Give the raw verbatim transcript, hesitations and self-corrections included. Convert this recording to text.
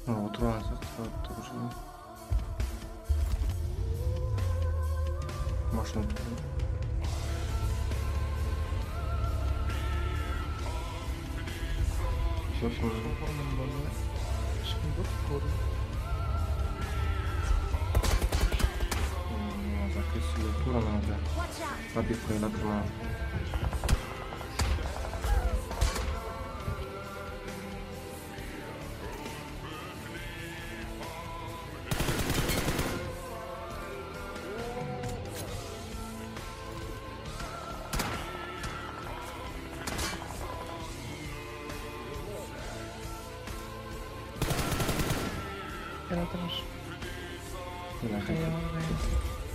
Отырып алсақ тұр жүрмін. Машина тұр. Все, все. Ешкім жоқ, көрдім. Закресили тура надо. Побег поедать на. Яратырмыш. Нахуй. Аяғын қайын.